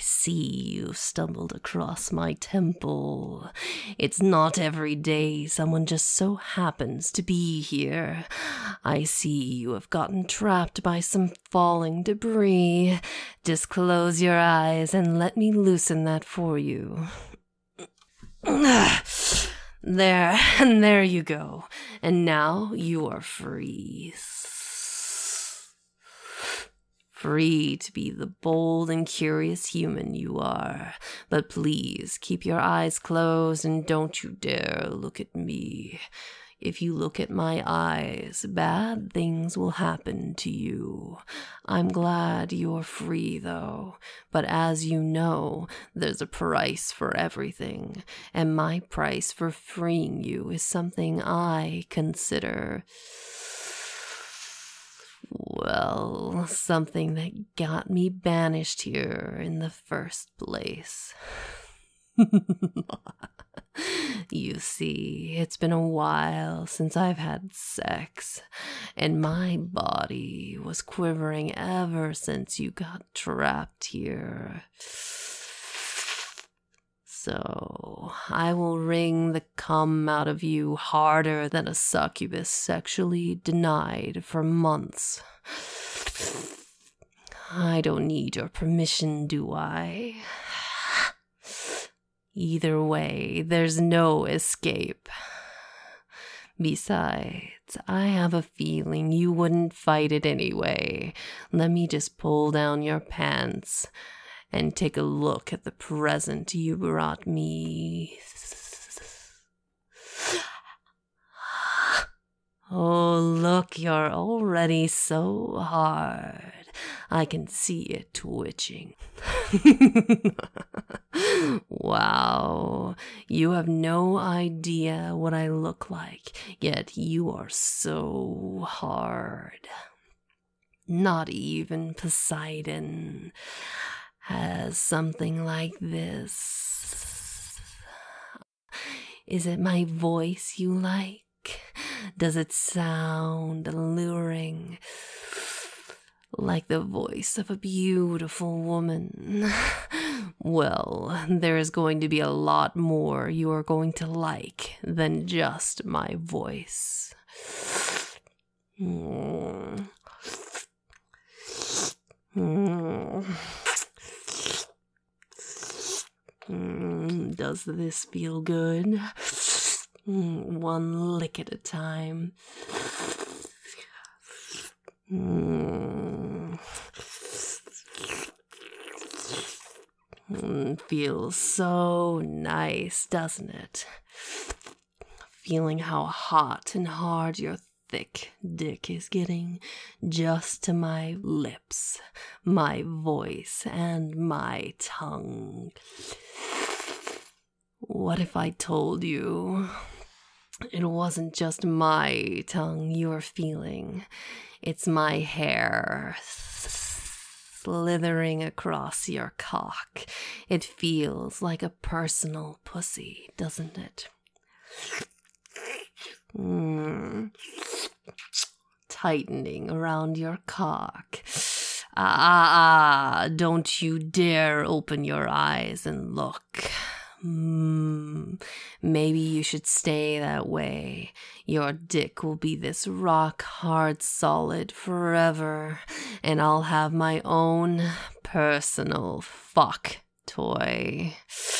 see you've stumbled across my temple. It's not every day someone just so happens to be here. I see you have gotten trapped by some falling debris. Just close your eyes and let me loosen that for you. There, and there you go. And now you are free. Free to be the bold and curious human you are. But please keep your eyes closed and don't you dare look at me. If you look at my eyes, bad things will happen to you. I'm glad you're free, though. But as you know, there's a price for everything. And my price for freeing you is something I consider, well, something that got me banished here in the first place. You see, it's been a while since I've had sex, and my body was quivering ever since you got trapped here. So, I will wring the cum out of you harder than a succubus sexually denied for months. I don't need your permission, do I? Either way, there's no escape. Besides, I have a feeling you wouldn't fight it anyway. Let me just pull down your pants and take a look at the present you brought me. Oh, look, you're already so hard. I can see it twitching. Wow, you have no idea what I look like, yet you are so hard. Not even Poseidon has something like this. Is it my voice you like? Does it sound alluring? Like the voice of a beautiful woman? Well, there is going to be a lot more you are going to like than just my voice. Does this feel good? One lick at a time. Feels so nice, doesn't it? Feeling how hot and hard your thick dick is getting just to my lips, my voice, and my tongue. What if I told you it wasn't just my tongue you were feeling? It's my hair slithering across your cock. It feels like a personal pussy, doesn't it? Tightening around your cock. Don't you dare open your eyes and look. Maybe you should stay that way. Your dick will be this rock hard solid forever, and I'll have my own personal fuck toy.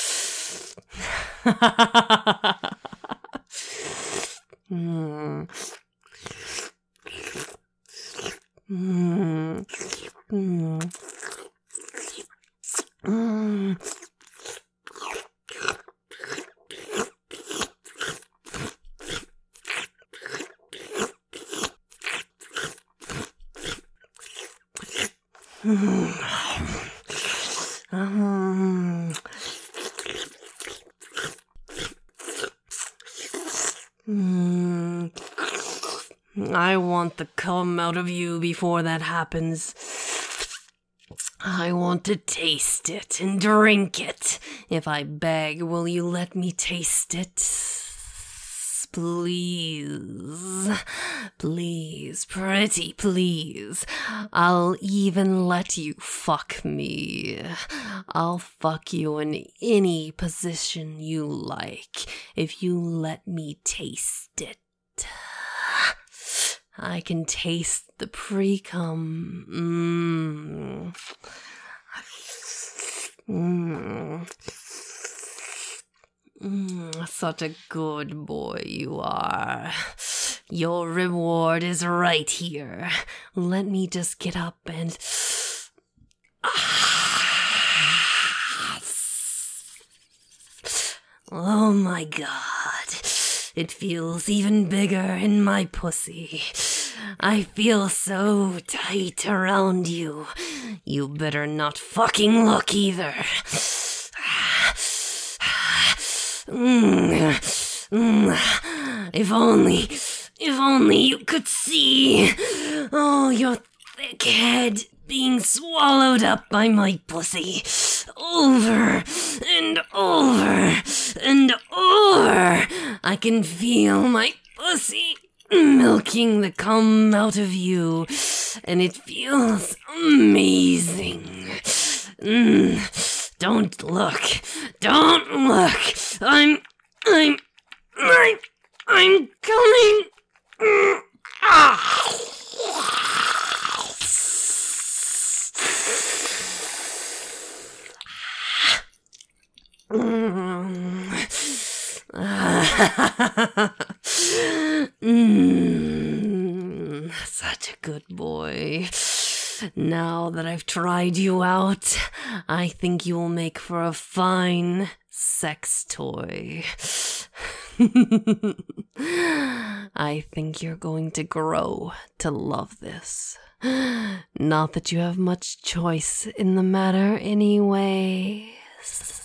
I want the cum out of you before that happens. I want to taste it and drink it. If I beg, will you let me taste it? Please. Please, pretty please. I'll even let you fuck me. I'll fuck you in any position you like if you let me taste it. I can taste the pre-cum. Such a good boy you are. Your reward is right here. Let me just get up and... Oh my god. It feels even bigger in my pussy. I feel so tight around you. You better not fucking look either. If only you could see. Oh, your thick head being swallowed up by my pussy. Over and over and over. I can feel my pussy milking the cum out of you, and it feels amazing. Don't look. Don't look. I'm coming. Such a good boy. Now that I've tried you out, I think you will make for a fine sex toy. I think you're going to grow to love this. Not that you have much choice in the matter anyways.